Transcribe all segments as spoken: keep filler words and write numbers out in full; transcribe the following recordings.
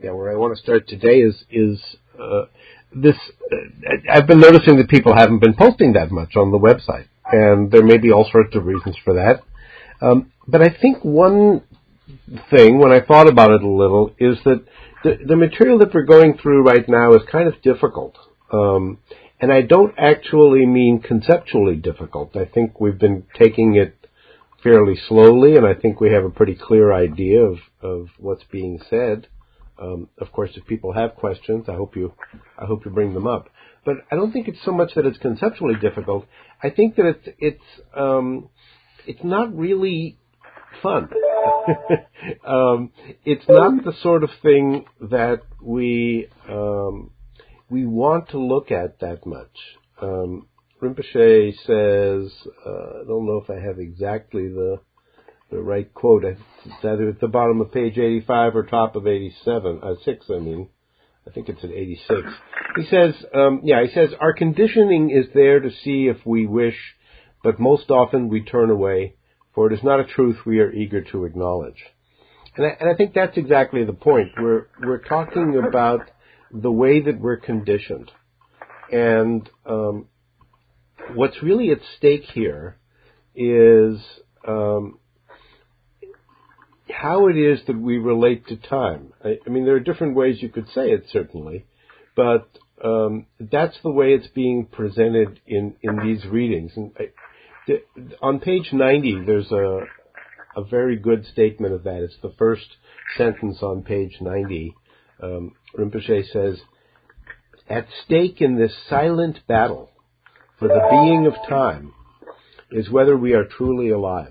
yeah, where I want to start today is is uh, this. Uh, I've been noticing that people haven't been posting that much on the website, and there may be all sorts of reasons for that. Um, but I think one thing, when I thought about it a little, is that the, the material that we're going through right now is kind of difficult. Um, and I don't actually mean conceptually difficult. I think we've been taking it fairly slowly, and I think we have a pretty clear idea of, of what's being said. Um, of course, if people have questions, I hope you, I hope you bring them up. But I don't think it's so much that it's conceptually difficult. I think that it's it's um, it's not really fun. um, it's not the sort of thing that we um, we want to look at that much. Um, Rinpoche says, uh, I don't know if I have exactly the the right quote. It's either at the bottom of page eighty-five or top of eighty-seven, uh, six, I mean. I think it's at eighty-six. He says, um, yeah, he says, our conditioning is there to see if we wish, but most often we turn away, for it is not a truth we are eager to acknowledge. And I, and I think that's exactly the point. We're, we're talking about the way that we're conditioned. And um, what's really at stake here is um, how it is that we relate to time. I, I mean, there are different ways you could say it, certainly, but um, that's the way it's being presented in, in these readings. And I, the, on page ninety, there's a a very good statement of that. It's the first sentence on page ninety. Um, Rinpoche says, at stake in this silent battle for the being of time is whether we are truly alive.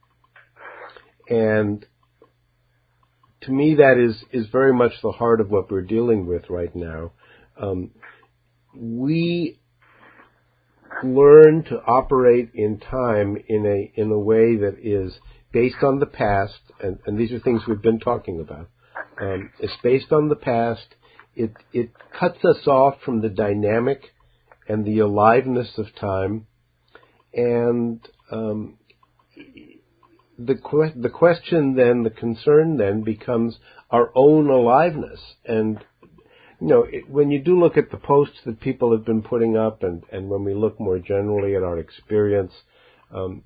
And to me, that is, is very much the heart of what we're dealing with right now. Um, we learn to operate in time in a in a way that is based on the past, and, and these are things we've been talking about. Um, it's based on the past. It it cuts us off from the dynamic and the aliveness of time, and um, The, que- the question then, the concern then becomes our own aliveness. And, you know, it, when you do look at the posts that people have been putting up, and, and when we look more generally at our experience, um,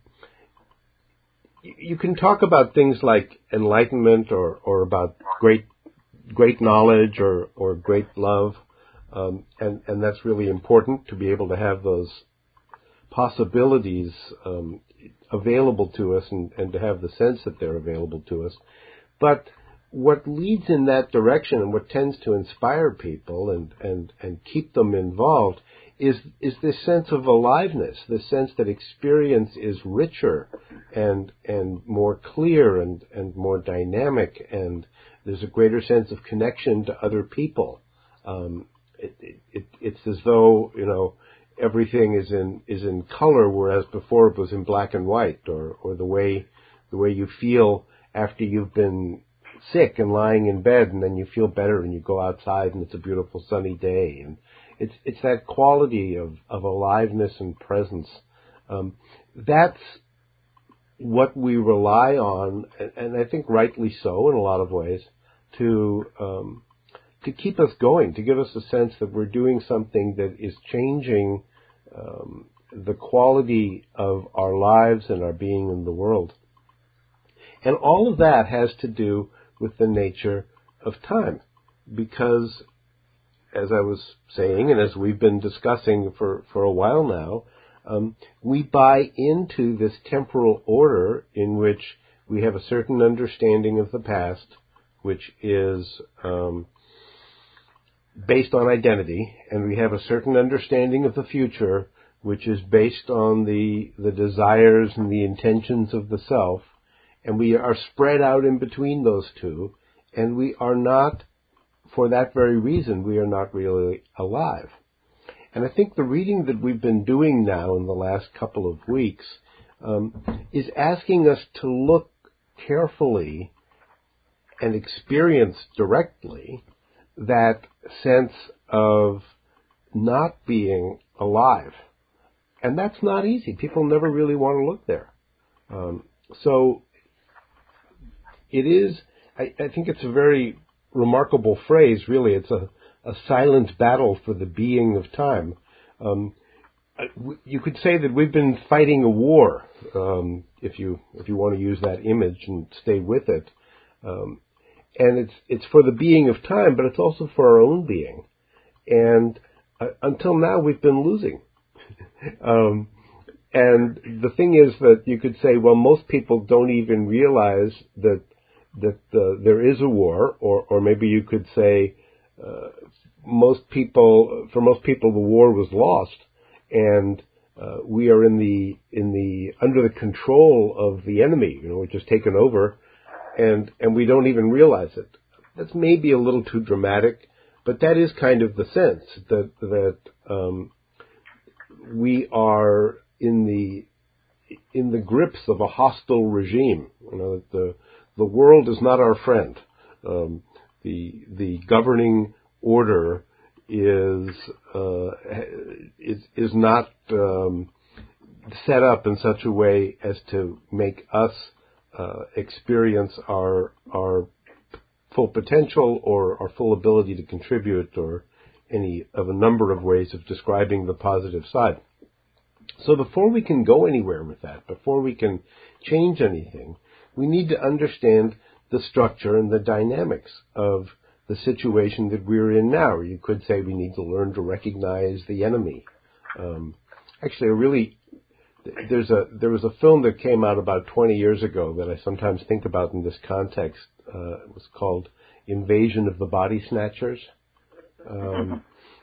you, you can talk about things like enlightenment or, or about great great knowledge or, or great love, um, and, and that's really important to be able to have those possibilities um, available to us and, and to have the sense that they're available to us. But what leads in that direction and what tends to inspire people and, and, and keep them involved is is this sense of aliveness, this sense that experience is richer and and more clear and, and more dynamic, and there's a greater sense of connection to other people. Um, it, it, it, it's as though, you know, everything is in is in color, whereas before it was in black and white, or, or the way the way you feel after you've been sick and lying in bed, and then you feel better and you go outside and it's a beautiful sunny day, and it's it's that quality of, of aliveness and presence. Um, that's what we rely on, and, and I think rightly so in a lot of ways, to um, to keep us going, to give us a sense that we're doing something that is changing um, the quality of our lives and our being in the world. And all of that has to do with the nature of time, because, as I was saying, and as we've been discussing for, for a while now, um, we buy into this temporal order in which we have a certain understanding of the past, which is um, based on identity, and we have a certain understanding of the future, which is based on the the desires and the intentions of the self, and we are spread out in between those two, and we are not, for that very reason, we are not really alive. And I think the reading that we've been doing now in the last couple of weeks um, is asking us to look carefully and experience directly that sense of not being alive. And that's not easy. People never really want to look there. Um, so it is, I, I think it's a very remarkable phrase, really. It's a, a silent battle for the being of time. Um, you could say that we've been fighting a war, um, if you if you want to use that image and stay with it. Um, and it's it's for the being of time, but it's also for our own being. And uh, until now, we've been losing. um, and the thing is that you could say, well, most people don't even realize that that uh, there is a war, or or maybe you could say uh, most people, for most people, the war was lost. And uh, we are in the in the under the control of the enemy. You know, we're just taken over, and and we don't even realize it. That's maybe a little too dramatic, but that is kind of the sense that that um, we are in the in the grips of a hostile regime. You know, that the the world is not our friend. Um, the the governing order is uh, is is not um, set up in such a way as to make us uh, experience our our full potential or our full ability to contribute, or any of a number of ways of describing the positive side. So before we can go anywhere with that, before we can change anything, we need to understand the structure and the dynamics of the situation that we're in now. Or you could say we need to learn to recognize the enemy. Um, actually, a really there's a there was a film that came out about twenty years ago that I sometimes think about in this context. Uh, it was called Invasion of the Body Snatchers, um,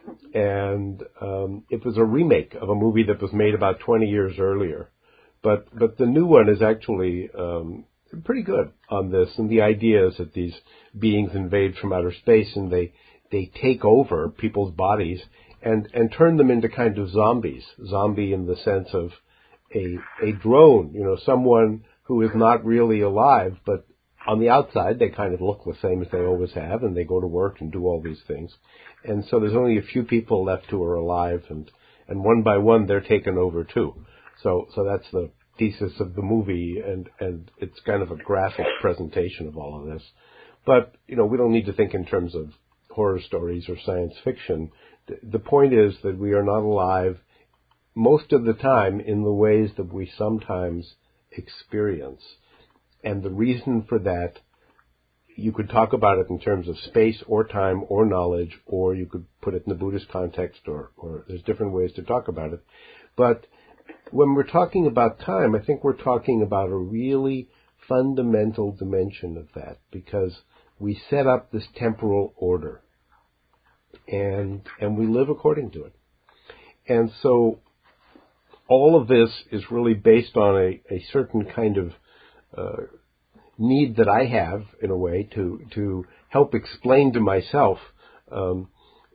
and um, it was a remake of a movie that was made about twenty years earlier. But but the new one is actually um, pretty good on this, and the idea is that these beings invade from outer space and they they take over people's bodies and and turn them into kind of zombies. Zombie in the sense of a a drone, you know, someone who is not really alive, but on the outside they kind of look the same as they always have, and they go to work and do all these things. And so there's only a few people left who are alive, and and one by one they're taken over too. So so that's the thesis of the movie, and, and it's kind of a graphic presentation of all of this. But, you know, we don't need to think in terms of horror stories or science fiction. The point is that we are not alive most of the time in the ways that we sometimes experience. And the reason for that, you could talk about it in terms of space or time or knowledge, or you could put it in the Buddhist context, or, or there's different ways to talk about it. But when we're talking about time, I think we're talking about a really fundamental dimension of that, because we set up this temporal order, and and we live according to it. And so all of this is really based on a, a certain kind of uh, need that I have, in a way, to, to help explain to myself um,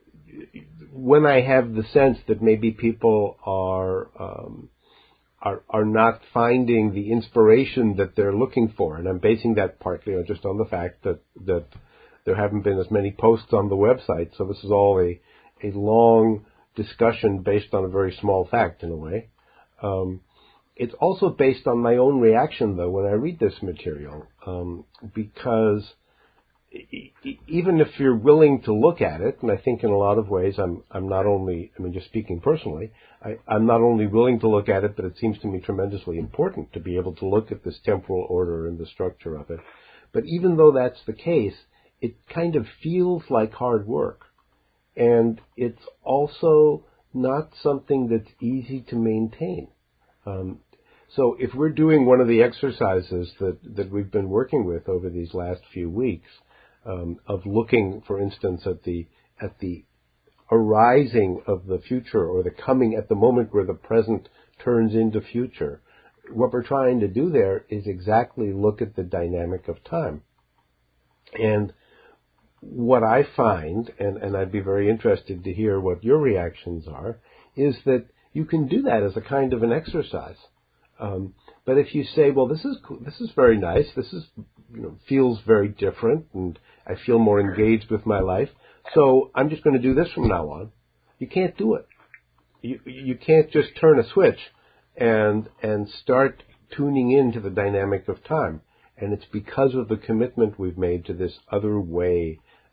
when I have the sense that maybe people are um, Are, are not finding the inspiration that they're looking for. And I'm basing that partly on just on the fact that, that there haven't been as many posts on the website. So this is all a, a long discussion based on a very small fact, in a way. Um, it's also based on my own reaction, though, when I read this material, um, because even if you're willing to look at it, and I think in a lot of ways I'm I'm not only, I mean, just speaking personally, I, I'm not only willing to look at it, but it seems to me tremendously important to be able to look at this temporal order and the structure of it. But even though that's the case, it kind of feels like hard work. And it's also not something that's easy to maintain. Um, so if we're doing one of the exercises that, that we've been working with over these last few weeks, Um, of looking, for instance, at the at the arising of the future, or the coming at the moment where the present turns into future. What we're trying to do there is exactly look at the dynamic of time. And what I find, and, and I'd be very interested to hear what your reactions are, is that you can do that as a kind of an exercise. Um, but if you say, well, this is this is very nice, this is, you know, feels very different, and I feel more engaged with my life, so I'm just going to do this from now on. You can't do it. You you can't just turn a switch and and start tuning into the dynamic of time. And it's because of the commitment we've made to this other way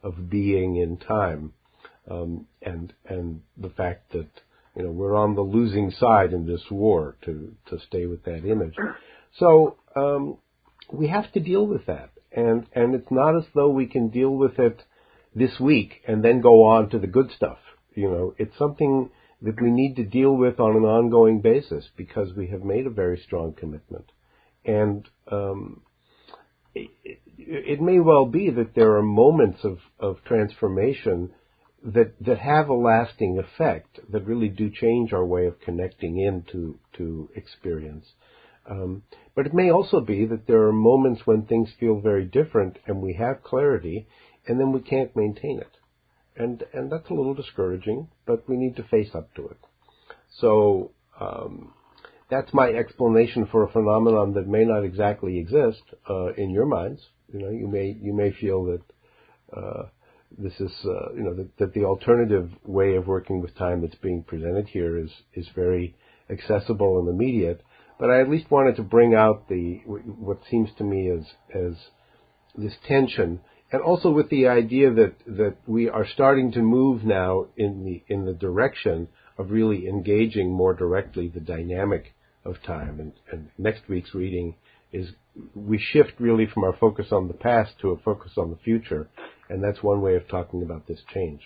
of being in time, um, and and the fact that, you know, we're on the losing side in this war, to to stay with that image. So um, we have to deal with that, and and it's not as though we can deal with it this week and then go on to the good stuff. You know, it's something that we need to deal with on an ongoing basis because we have made a very strong commitment. And um, it, it may well be that there are moments of, of transformation that that have a lasting effect, that really do change our way of connecting into to experience. Um, but it may also be that there are moments when things feel very different and we have clarity, and then we can't maintain it. And and that's a little discouraging, but we need to face up to it. So um, that's my explanation for a phenomenon that may not exactly exist uh, in your minds. You know, you may you may feel that uh, this is uh, you know that, that the alternative way of working with time that's being presented here is is very accessible and immediate. But I at least wanted to bring out the what seems to me as as this tension. And also with the idea that, that we are starting to move now in the in the direction of really engaging more directly the dynamic of time. And, and next week's reading is we shift really from our focus on the past to a focus on the future. And that's one way of talking about this change.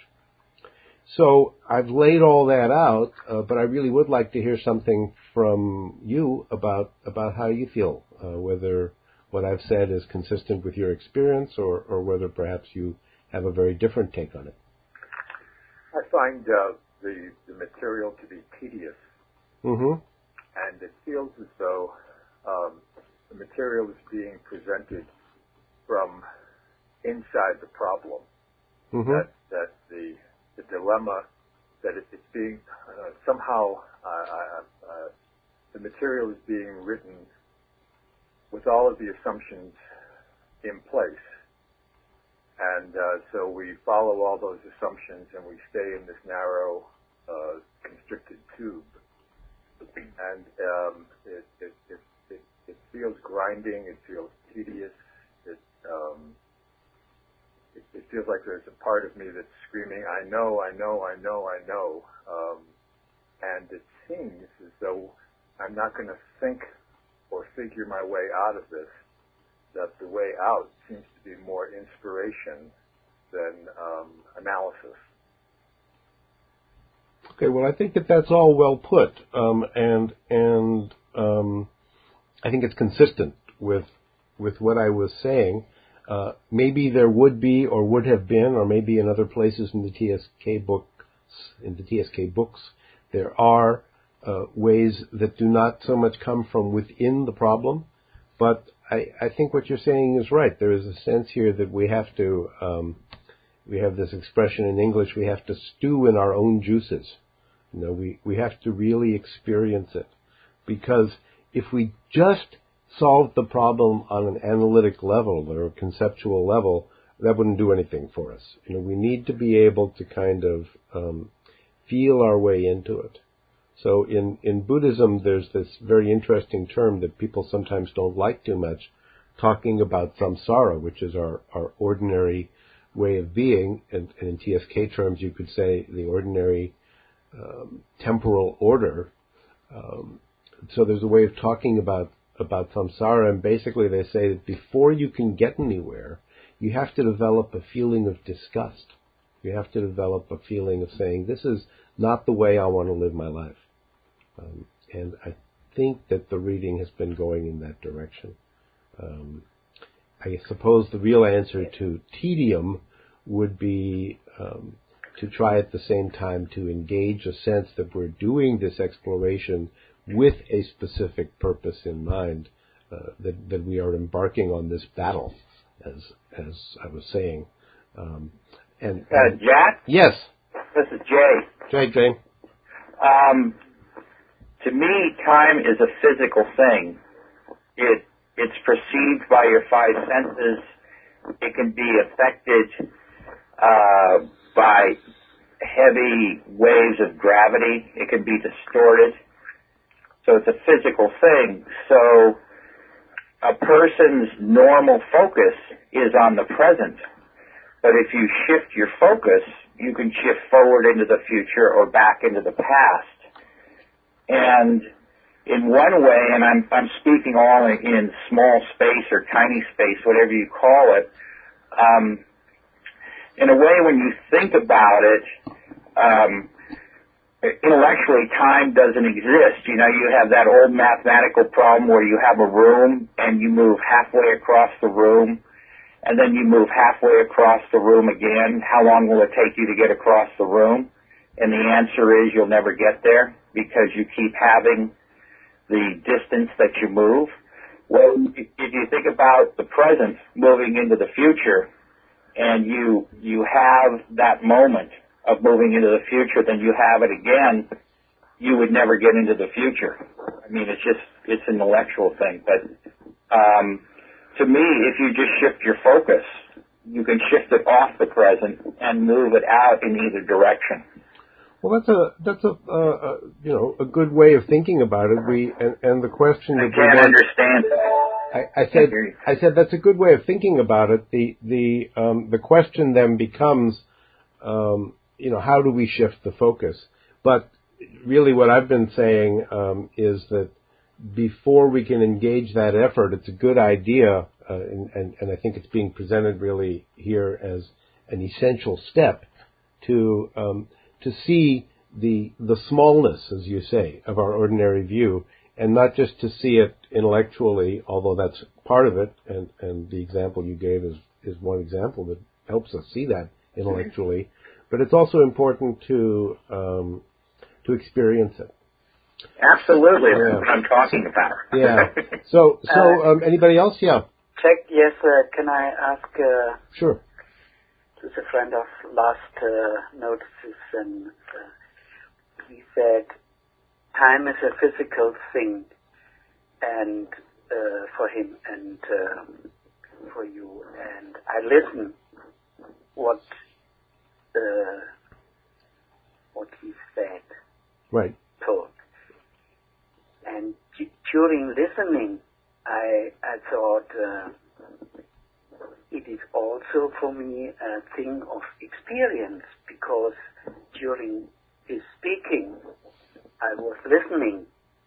So I've laid all that out, uh, but I really would like to hear something from you about about how you feel, uh, whether what I've said is consistent with your experience, or, or whether perhaps you have a very different take on it. I find uh, the, the material to be tedious, mm-hmm. and it feels as though um, the material is being presented from inside the problem. Mm-hmm. That, that the, the dilemma, that it, it's being uh, somehow uh, uh, the material is being written with all of the assumptions in place. And uh, so we follow all those assumptions and we stay in this narrow, uh, constricted tube. And um, it, it, it, it, it feels grinding, it feels tedious, it, um, it, it feels like there's a part of me that's screaming, I know, I know, I know, I know. Um, and it seems as though I'm not going to think or figure my way out of this, that the way out seems to be more inspiration than um, analysis. Okay, well, I think that that's all well put, um, and and um, I think it's consistent with with what I was saying. Uh, maybe there would be, or would have been, or maybe in other places in the T S K books, in the T S K books, there are Uh, ways that do not so much come from within the problem, but I, I think what you're saying is right. There is a sense here that we have to, um, we have this expression in English, we have to stew in our own juices. You know, we, we have to really experience it, because if we just solved the problem on an analytic level or a conceptual level, that wouldn't do anything for us. You know, we need to be able to kind of um, feel our way into it. So in, in Buddhism, there's this very interesting term that people sometimes don't like too much, talking about samsara, which is our, our ordinary way of being. And, and in T S K terms, you could say the ordinary um, temporal order. Um, so there's a way of talking about, about samsara, and basically they say that before you can get anywhere, you have to develop a feeling of disgust. You have to develop a feeling of saying, this is not the way I want to live my life. Um, and I think that the reading has been going in that direction. Um, I suppose the real answer to tedium would be um, to try at the same time to engage a sense that we're doing this exploration with a specific purpose in mind, uh, that, that we are embarking on this battle, as as I was saying. Um, and, and uh, Jack? Yes. This is Jay. Jay, Jay. Um, To me, time is a physical thing. It it's perceived by your five senses. It can be affected uh, by heavy waves of gravity. It can be distorted. So it's a physical thing. So a person's normal focus is on the present. But if you shift your focus, you can shift forward into the future or back into the past. And in one way, and I'm, I'm speaking all in, in small space or tiny space, whatever you call it, um, in a way when you think about it, um, intellectually time doesn't exist. You know, you have that old mathematical problem where you have a room and you move halfway across the room and then you move halfway across the room again. How long will it take you to get across the room? And the answer is you'll never get there because you keep having the distance that you move. Well, if you think about the present moving into the future and you, you have that moment of moving into the future, then you have it again, you would never get into the future. I mean, it's just, it's an intellectual thing. But um, to me, if you just shift your focus, you can shift it off the present and move it out in either direction. Well, that's a that's a uh, uh, you know a good way of thinking about it. We and, and the question I that can't we want, understand. I, I said I said that's a good way of thinking about it. The the um, the question then becomes, um, you know, how do we shift the focus? But really, what I've been saying um, is that before we can engage that effort, it's a good idea, uh, and, and and I think it's being presented really here as an essential step to. Um, to see the the smallness, as you say, of our ordinary view, and not just to see it intellectually, although that's part of it, and, and the example you gave is, is one example that helps us see that intellectually, but it's also important to um, to experience it. Absolutely, yeah. That's what I'm talking about. Yeah. So, so um, anybody else? Yeah. Check. Yes. Uh, can I ask? Uh, sure. Who's a friend of last uh, notices, and uh, he said, time is a physical thing, and uh, for him and uh, for you. And I listen what uh, what he said, right, told, and d- during listening, I I thought. Uh, It is also for me a thing of experience, because during his speaking, I was listening,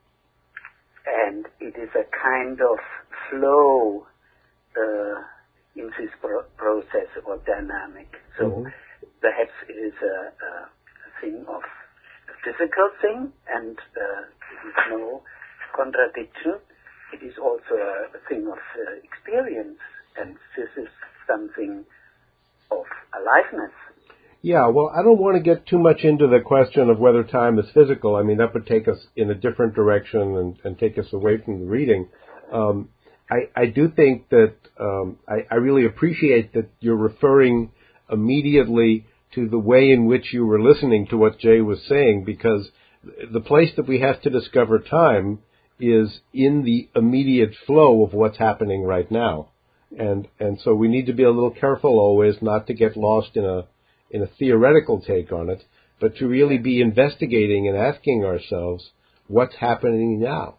and it is a kind of flow uh, in this pro- process or dynamic. So mm-hmm. perhaps it is a, a thing of a physical thing, and uh, it is no contradiction. It is also a thing of uh, experience. And this is something of aliveness. Yeah, well, I don't want to get too much into the question of whether time is physical. I mean, that would take us in a different direction and, and take us away from the reading. Um, I, I do think that um, I, I really appreciate that you're referring immediately to the way in which you were listening to what Jay was saying, because the place that we have to discover time is in the immediate flow of what's happening right now. And and so we need to be a little careful always not to get lost in a in a theoretical take on it, but to really be investigating and asking ourselves what's happening now.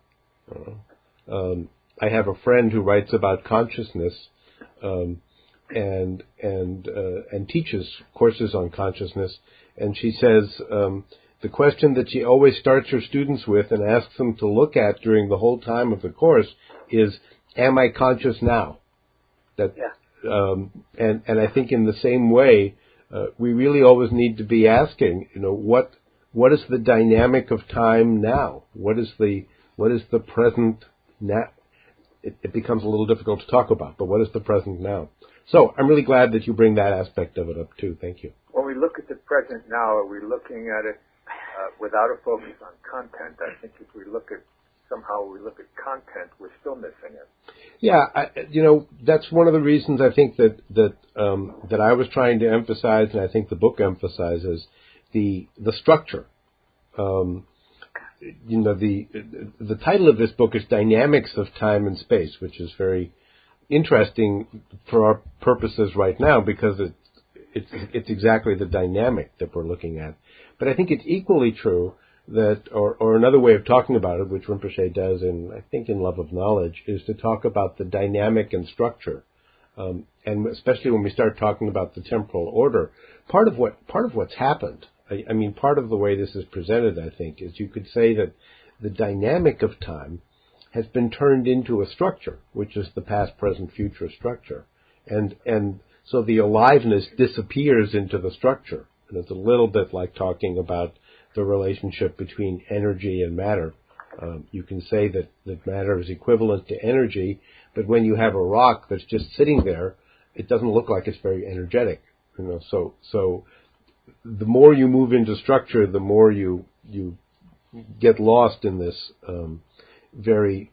Uh, um, I have a friend who writes about consciousness um, and and uh, and teaches courses on consciousness, and she says um, the question that she always starts her students with and asks them to look at during the whole time of the course is, "Am I conscious now?" That, yeah. um, and, and I think in the same way, uh, we really always need to be asking, you know, what, what is the dynamic of time now? What is the, what is the present now? It, it becomes a little difficult to talk about, but what is the present now? So I'm really glad that you bring that aspect of it up too. Thank you. When we look at the present now, are we looking at it uh, without a focus on content? I think if we look at somehow we look at content, we're still missing it. Yeah, I, you know, that's one of the reasons I think that that um, that I was trying to emphasize, and I think the book emphasizes the the structure. Um, you know, the the title of this book is Dynamics of Time and Space, which is very interesting for our purposes right now because it it's it's exactly the dynamic that we're looking at. But I think it's equally true that, or, or another way of talking about it, which Rinpoche does in, I think, in Love of Knowledge, is to talk about the dynamic and structure Um, and especially when we start talking about the temporal order, part of what part of what's happened, I, I mean, part of the way this is presented, I think, is you could say that the dynamic of time has been turned into a structure, which is the past, present, future structure, and and so the aliveness disappears into the structure, and it's a little bit like talking about the relationship between energy and matter. Um, you can say that, that matter is equivalent to energy, but when you have a rock that's just sitting there, it doesn't look like it's very energetic. You know, so so the more you move into structure, the more you you get lost in this um, very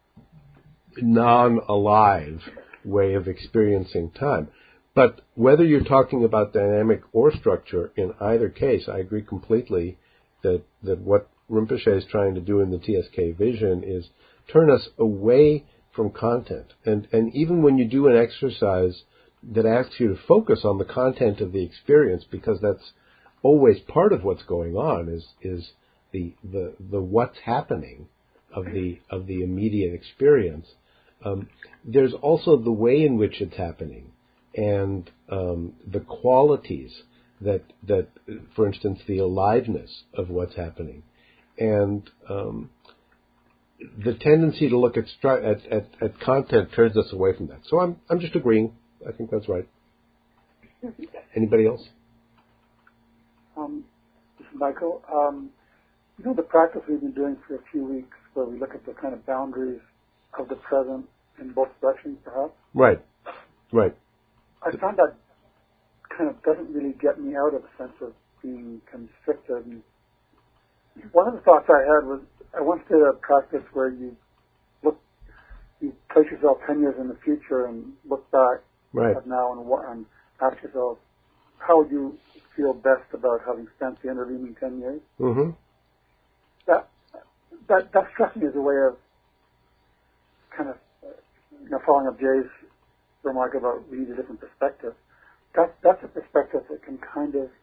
non-alive way of experiencing time. But whether you're talking about dynamic or structure, in either case, I agree completely that that what Rinpoche is trying to do in the T S K vision is turn us away from content. And and even when you do an exercise that asks you to focus on the content of the experience, because that's always part of what's going on, is is the the, the what's happening of the of the immediate experience. Um, there's also the way in which it's happening, and um, the qualities that that, for instance, the aliveness of what's happening. And um, the tendency to look at, stru- at, at at content turns us away from that. So I'm I'm just agreeing. I think that's right. Anybody else? Um, this is Michael. Um, you know the practice we've been doing for a few weeks, where we look at the kind of boundaries of the present in both directions, perhaps. Right. Right. I found that kind of doesn't really get me out of a sense of being constricted. And one of the thoughts I had was, I once did a practice where you look, you place yourself ten years in the future and look back right. at now and, and ask yourself, how would you feel best about having spent the intervening ten years? Mm-hmm. That, that, that struck me as a way of kind of, you know, following up Jay's remark about we need a different perspective. That's, that's a perspective that can kind of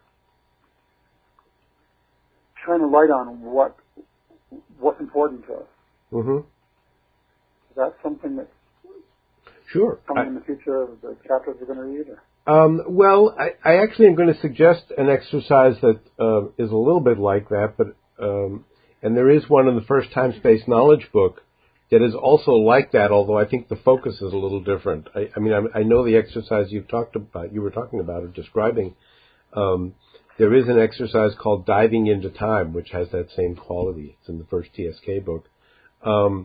shine a light on what what's important to us. Mm-hmm. Is that something that's sure. coming I, in the future of the chapters we're going to read? Or? Um, well, I, I actually am going to suggest an exercise that uh, is a little bit like that, but um, and there is one in the First Time-Space Knowledge book that is also like that, although I think the focus is a little different. I, I mean, I, I know the exercise you've talked about, you were talking about or describing. Um, there is an exercise called Diving into Time, which has that same quality. It's in the first T S K book. Um,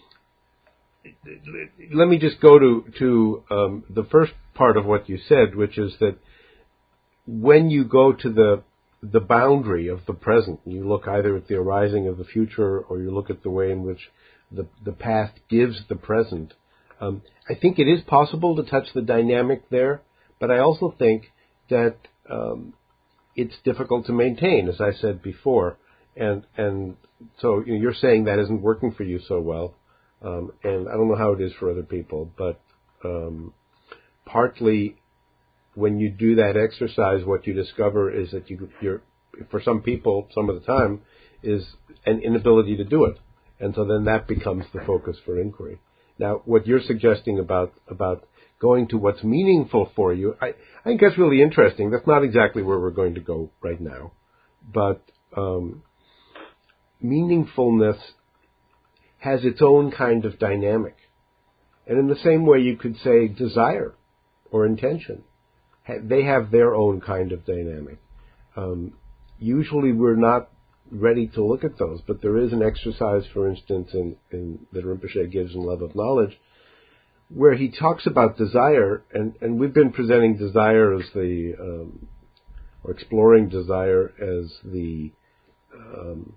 let me just go to, to um, the first part of what you said, which is that when you go to the the boundary of the present, you look either at the arising of the future or you look at the way in which the, the past gives the present. Um, I think it is possible to touch the dynamic there, but I also think that um, it's difficult to maintain, as I said before. And and so you know, you're saying that isn't working for you so well. Um, and I don't know how it is for other people, but um, partly when you do that exercise, what you discover is that you, you're, for some people, some of the time, is an inability to do it. And so then that becomes the focus for inquiry. Now, what you're suggesting about about going to what's meaningful for you, I, I think that's really interesting. That's not exactly where we're going to go right now. But um, meaningfulness has its own kind of dynamic. And in the same way you could say desire or intention, they have their own kind of dynamic. Um, usually we're not ready to look at those, but there is an exercise, for instance, in, in that Rinpoche gives in Love of Knowledge, where he talks about desire, and, and we've been presenting desire as the, um, or exploring desire as the, um,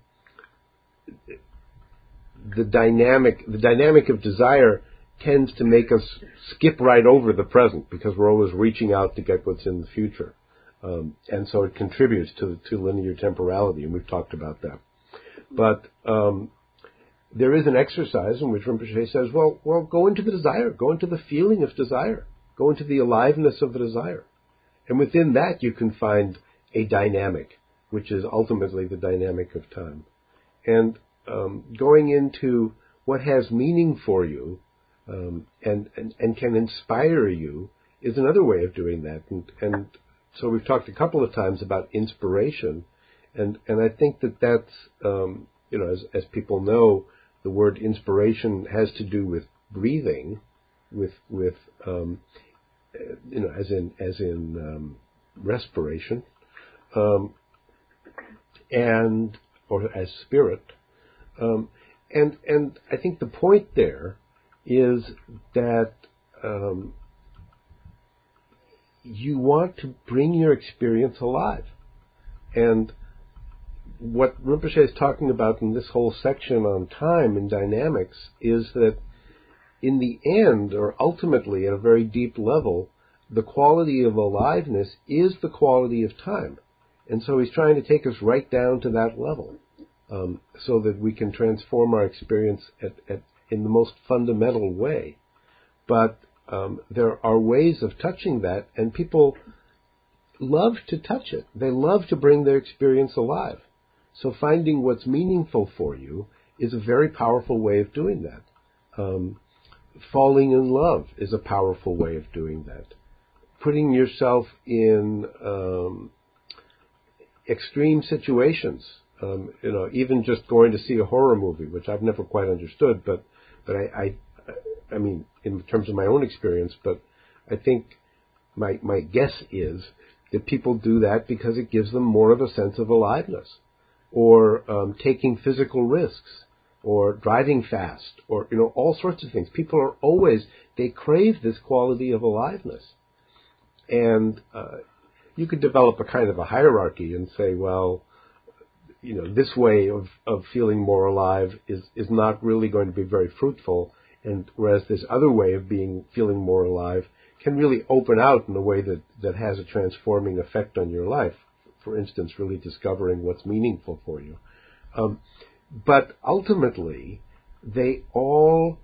the dynamic, the dynamic of desire tends to make us skip right over the present because we're always reaching out to get what's in the future. Um, and so it contributes to, to linear temporality, and we've talked about that. But um, there is an exercise in which Rinpoche says, well, well, go into the desire, go into the feeling of desire, go into the aliveness of the desire. And within that you can find a dynamic, which is ultimately the dynamic of time. And um, going into what has meaning for you um, and, and and can inspire you is another way of doing that. And, and so we've talked a couple of times about inspiration, and and I think that that's um, you know, as as people know, the word inspiration has to do with breathing, with with um, you know, as in as in um, respiration, um, and or as spirit, um, and and I think the point there is that um, you want to bring your experience alive, and what Rinpoche is talking about in this whole section on time and dynamics is that in the end, or ultimately at a very deep level, the quality of aliveness is the quality of time. And so he's trying to take us right down to that level, um, so that we can transform our experience at, at, in the most fundamental way. But um, there are ways of touching that, and people love to touch it. They love to bring their experience alive. So finding what's meaningful for you is a very powerful way of doing that. Um, falling in love is a powerful way of doing that. Putting yourself in um, extreme situations, um, you know, even just going to see a horror movie, which I've never quite understood, but but I, I, I mean, in terms of my own experience, but I think my my guess is that people do that because it gives them more of a sense of aliveness, or um, taking physical risks, or driving fast, or, you know, all sorts of things. People are always, they crave this quality of aliveness. And uh, you could develop a kind of a hierarchy and say, well, you know, this way of, of feeling more alive is, is not really going to be very fruitful, and whereas this other way of being feeling more alive can really open out in a way that, that has a transforming effect on your life. For instance, really discovering what's meaningful for you. Um, but ultimately, they all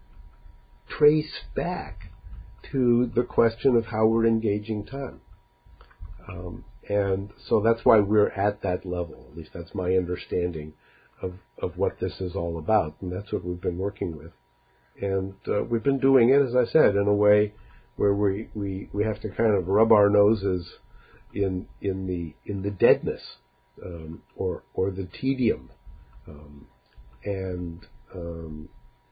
trace back to the question of how we're engaging time. Um, and so that's why we're at that level. At least that's my understanding of, of what this is all about. And that's what we've been working with. And uh, we've been doing it, as I said, in a way where we, we, we have to kind of rub our noses in in the in the deadness, um, or or the tedium, um, and um,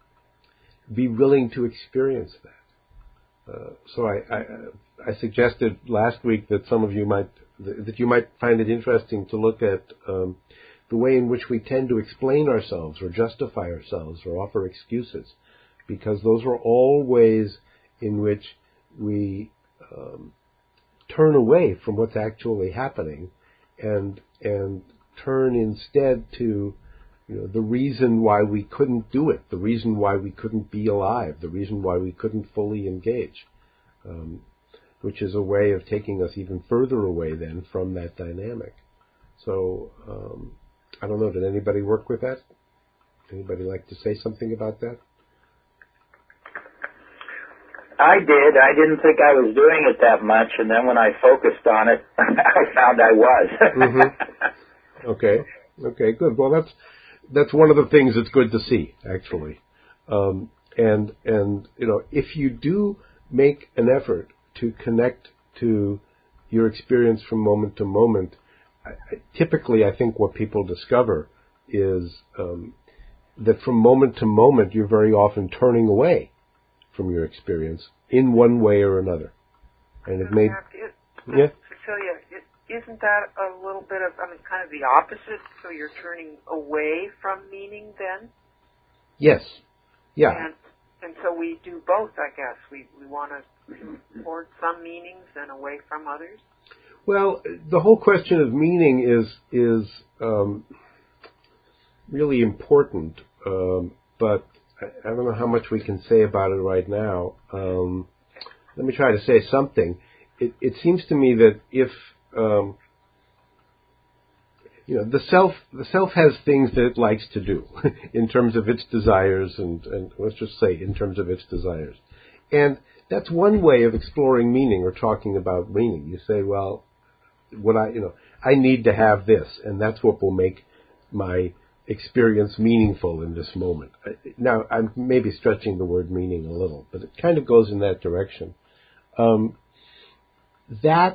be willing to experience that. Uh, so I, I I suggested last week that some of you might that you might find it interesting to look at um, the way in which we tend to explain ourselves or justify ourselves or offer excuses, because those are all ways in which we um, turn away from what's actually happening, and and turn instead to, you know, the reason why we couldn't do it, the reason why we couldn't be alive, the reason why we couldn't fully engage, um, which is a way of taking us even further away then from that dynamic. So um, I don't know, did anybody work with that? Anybody like to say something about that? I did. I didn't think I was doing it that much, and then when I focused on it, I found I was. Mm-hmm. Okay. Okay, good. Well, that's that's one of the things that's good to see, actually. Um, and and you know, if you do make an effort to connect to your experience from moment to moment, I, I, typically, I think what people discover is um, that from moment to moment, you're very often turning away from your experience in one way or another. And it may... It, yeah? Cecilia, it, isn't that a little bit of, I mean, kind of the opposite? So you're turning away from meaning then? Yes. Yeah. And, and so we do both, I guess. We, we want to toward some meanings and away from others? Well, the whole question of meaning is, is um, really important, um, but I don't know how much we can say about it right now. Um, let me try to say something. It, it seems to me that if um, you know, the self, the self has things that it likes to do in terms of its desires, and, and let's just say in terms of its desires, and that's one way of exploring meaning or talking about meaning. You say, well, what I, you know, I need to have this, and that's what will make my experience meaningful in this moment. Now, I'm maybe stretching the word meaning a little, but it kind of goes in that direction. Um, that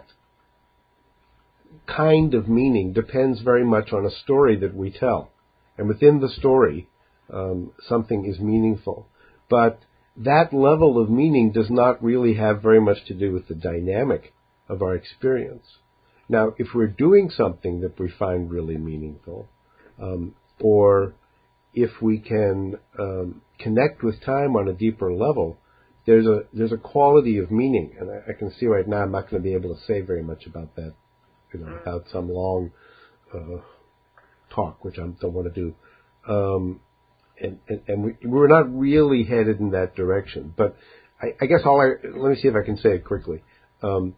kind of meaning depends very much on a story that we tell. And within the story, um, something is meaningful. But that level of meaning does not really have very much to do with the dynamic of our experience. Now, if we're doing something that we find really meaningful, um, or if we can um, connect with time on a deeper level, there's a there's a quality of meaning. And I, I can see right now I'm not going to be able to say very much about that, you know, without some long uh, talk, which I don't want to do. Um, and and, and we, we're not really headed in that direction. But I, I guess all I let me see if I can say it quickly. Um,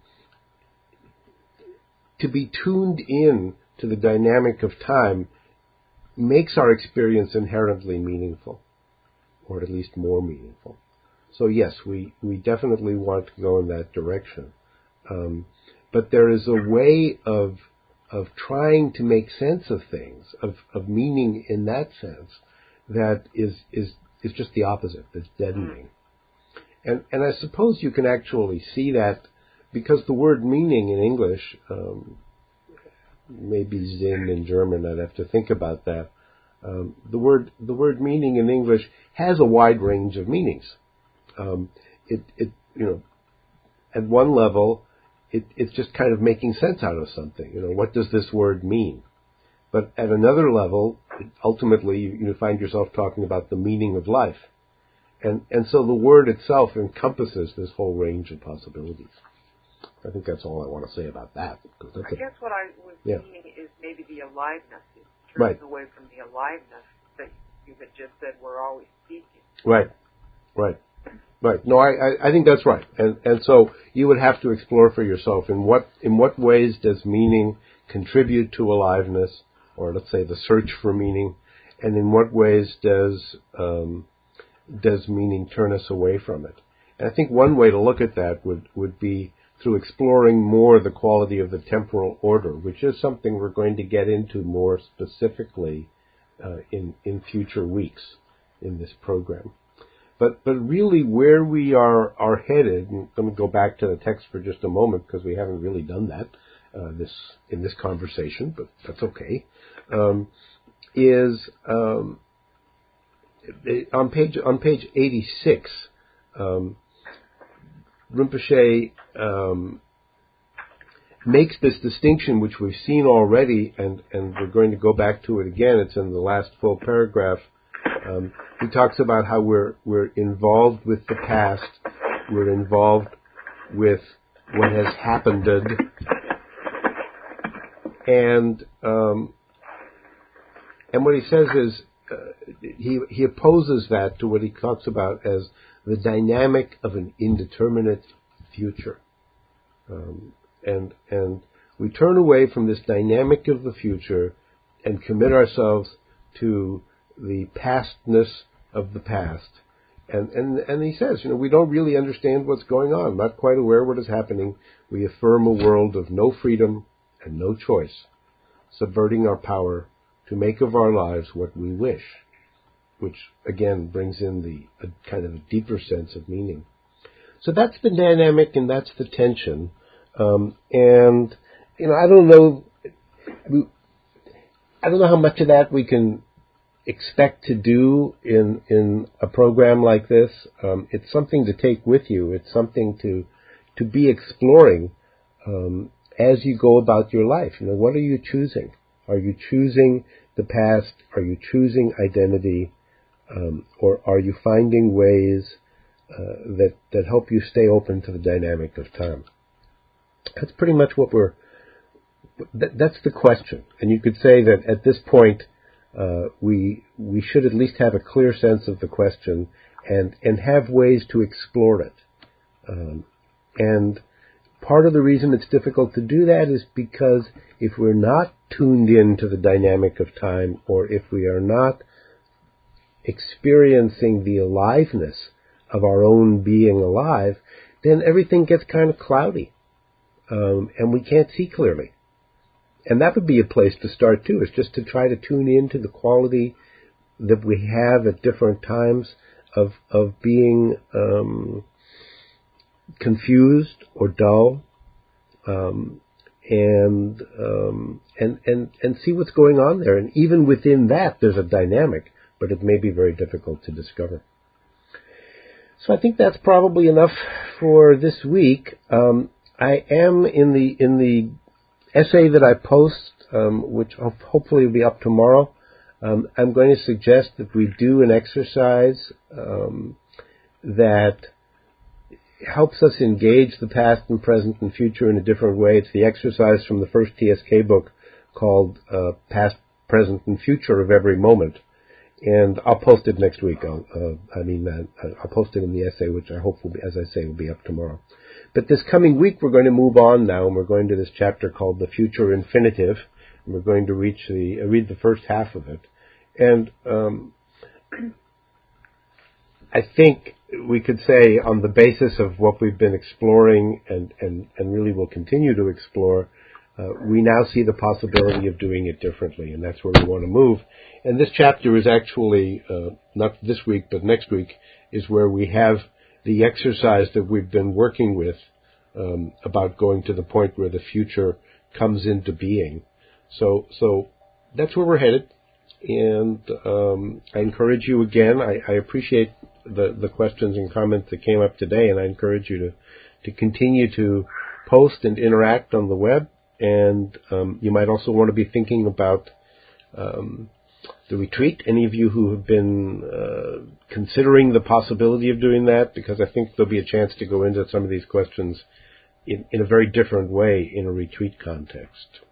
to be tuned in to the dynamic of time makes our experience inherently meaningful, or at least more meaningful. So yes, we, we definitely want to go in that direction. Um, but there is a way of of trying to make sense of things, of, of meaning in that sense, that is, is is just the opposite, that's deadening. And and I suppose you can actually see that because the word meaning in English, um, maybe Sinn in German, I'd have to think about that. Um, the word the word meaning in English has a wide range of meanings. Um, it it you know, at one level, it, it's just kind of making sense out of something. You know, what does this word mean? But at another level, ultimately, you, you find yourself talking about the meaning of life, and and so the word itself encompasses this whole range of possibilities. I think that's all I want to say about that. That's I guess what I was yeah. meaning is maybe the aliveness. It's turning right. away from the aliveness that you had just said we're always seeking. Right, right, right. No, I, I, I think that's right. And and so you would have to explore for yourself in what in what ways does meaning contribute to aliveness, or let's say the search for meaning, and in what ways does um, does meaning turn us away from it? And I think one way to look at that would, would be through exploring more the quality of the temporal order, which is something we're going to get into more specifically uh, in in future weeks in this program. But but really where we are are headed, and let me go back to the text for just a moment because we haven't really done that uh, this in this conversation, but that's okay. Um, is um, on page on page eighty-six. Um, Rinpoche um, makes this distinction, which we've seen already, and, and we're going to go back to it again. It's in the last full paragraph. Um, he talks about how we're we're involved with the past, we're involved with what has happened, and um, and what he says is uh, he he opposes that to what he talks about as the dynamic of an indeterminate future. Um, and and we turn away from this dynamic of the future and commit ourselves to the pastness of the past. And, and, and he says, you know, we don't really understand what's going on, not quite aware what is happening. We affirm a world of no freedom and no choice, subverting our power to make of our lives what we wish, which again brings in the a kind of a deeper sense of meaning. So that's the dynamic and that's the tension. Um, and, you know, I don't know, I don't know how much of that we can expect to do in, in a program like this. Um, it's something to take with you. It's something to, to be exploring, um, as you go about your life. You know, what are you choosing? Are you choosing the past? Are you choosing identity? Um, or are you finding ways uh, that that help you stay open to the dynamic of time? That's pretty much what we're. Th- that's the question, and you could say that at this point uh, we we should at least have a clear sense of the question and and have ways to explore it. Um, and part of the reason it's difficult to do that is because if we're not tuned in to the dynamic of time, or if we are not experiencing the aliveness of our own being alive, then everything gets kind of cloudy, um, and we can't see clearly. and that would be a place to start too, is just to try to tune into the quality that we have at different times of of being um, confused or dull, um, and um, and and and see what's going on there. And even within that, there's a dynamic, but it may be very difficult to discover. So I think that's probably enough for this week. Um, I am in the in the essay that I post, um, which hopefully will be up tomorrow. Um, I'm going to suggest that we do an exercise um, that helps us engage the past and present and future in a different way. It's the exercise from the first T S K book called uh, Past, Present, and Future of Every Moment. And I'll post it next week. I'll, uh, I mean, uh, I'll post it in the essay, which I hope will be, as I say, will be up tomorrow. But this coming week, we're going to move on now, and we're going to this chapter called The Future Infinitive. And we're going to reach the, uh, read the first half of it. And um, I think we could say, on the basis of what we've been exploring and, and, and really will continue to explore, uh, we now see the possibility of doing it differently, and that's where we want to move. And this chapter is actually, uh, not this week, but next week, is where we have the exercise that we've been working with um, about going to the point where the future comes into being. So, so that's where we're headed. And um, I encourage you again, I, I appreciate the, the questions and comments that came up today, and I encourage you to, to continue to post and interact on the web. And um, you might also want to be thinking about um, the retreat. Any of you who have been uh, considering the possibility of doing that, because I think there'll be a chance to go into some of these questions in, in a very different way in a retreat context.